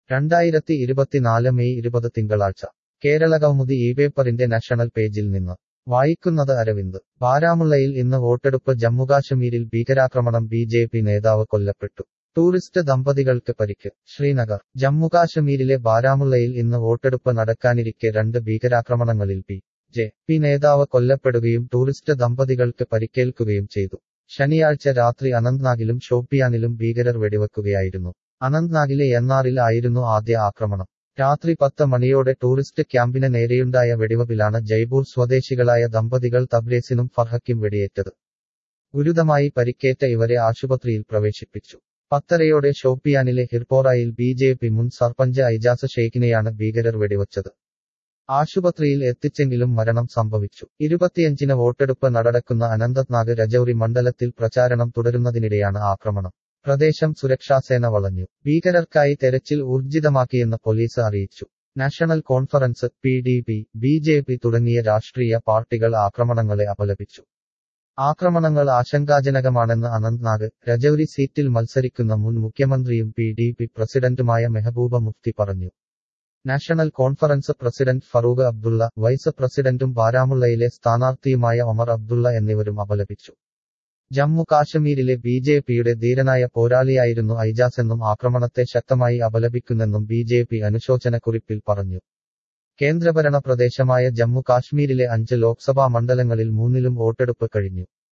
2024 May 20 തിങ്കളാഴ്ച കേരള കൗമുദി പേപ്പറിന്റെ national പേജിൽ നിന്ന് വായിക്കുന്നത് അരവിന്ദ്. ബാരാമുള്ളയിൽ ഇന്ന് വോട്ടെടുപ്പ്. ജമ്മുകാശ്മീരിൽ ഭീകരാക്രമണം. ബി.ജെ.പി നേതാവ് കൊല്ലപ്പെട്ടു. ടൂറിസ്റ്റ് ദമ്പതികൾക്ക് പരിക്ക്. ശ്രീനഗർ. ജമ്മുകാശ്മീരിലെ ബാരാമുള്ളയിൽ ഇന്ന് വോട്ടെടുപ്പ് നടക്കാനിരിക്കെ രണ്ട് ഭീകരാക്രമണങ്ങളിൽ ബി.ജെ.പി നേതാവ് കൊല്ലപ്പെടുകയും ടൂറിസ്റ്റ് ദമ്പതികൾക്ക് പരിക്കേൽക്കുകയും ചെയ്തു. ശനിയാഴ്ച രാത്രി അനന്ത്നാഗിലും ഷോപ്പിയാനിലും ഭീകരർ വെടിവെക്കുകയായിരുന്നു. അനന്ത്നാഗിലെ യന്നാറിൽ ആയിരുന്നു ആദ്യ ആക്രമണം. രാത്രി 10 മണിയോടെ ടൂറിസ്റ്റ് ക്യാമ്പിന് നേരെയുണ്ടായ വെടിവെപ്പിലാണ് ജയ്പൂർ സ്വദേശികളായ ദമ്പതികൾ തബ്രേസിനും ഫർഹയ്ക്കും വെടിയേറ്റത്. ഗുരുതരമായി പരിക്കേറ്റ ഇവരെ ആശുപത്രിയിൽ പ്രവേശിപ്പിച്ചു. 10:30 ഷോപ്പിയാനിലെ ഹിർപോറയിൽ ബി.ജെ.പി മുൻ സർപഞ്ച് ഐജാസ് ഷെയ്ഖിനെയാണ് ഭീകരർ വെടിവച്ചത്. ആശുപത്രിയിൽ എത്തിച്ചെങ്കിലും മരണം സംഭവിച്ചു. 25-ന് വോട്ടെടുപ്പ് നടക്കുന്ന അനന്തനാഗ് രജൌരി മണ്ഡലത്തിൽ പ്രചാരണം തുടരുന്നതിനിടെയാണ് ആക്രമണം. പ്രദേശം സുരക്ഷാസേന വളഞ്ഞു. ഭീകരർക്കായി തെരച്ചിൽ ഊർജിതമാക്കിയെന്ന് പോലീസ് അറിയിച്ചു. നാഷണൽ കോൺഫറൻസ്, PDP, ബി.ജെ.പി തുടങ്ങിയ രാഷ്ട്രീയ പാർട്ടികൾ ആക്രമണങ്ങളെ അപലപിച്ചു. ആക്രമണങ്ങൾ ആശങ്കാജനകമാണെന്ന് അനന്ത്നാഗ്, രജൌരി സീറ്റിൽ മത്സരിക്കുന്ന മുൻ മുഖ്യമന്ത്രിയും PDP പ്രസിഡന്റുമായ മെഹബൂബ മുഫ്തി പറഞ്ഞു. National Conference president Farooq Abdullah, vice പ്രസിഡന്റും ബാരാമുള്ളയിലെ സ്ഥാനാർത്ഥിയുമായ ഒമർ അബ്ദുള്ള എന്നിവരും അപലപിച്ചു. ജമ്മു കാശ്മീരിലെ ബി.ജെ.പിയുടെ ധീരനായ പോരാളിയായിരുന്നു ഐജാസെന്നും ആക്രമണത്തെ ശക്തമായി അപലപിക്കുന്നെന്നും ബി.ജെ.പി അനുശോചനക്കുറിപ്പിൽ പറഞ്ഞു. കേന്ദ്രഭരണ പ്രദേശമായ ജമ്മു കാശ്മീരിലെ 5 ലോക്സഭാ മണ്ഡലങ്ങളിൽ 3-ലും വോട്ടെടുപ്പ് കഴിഞ്ഞു.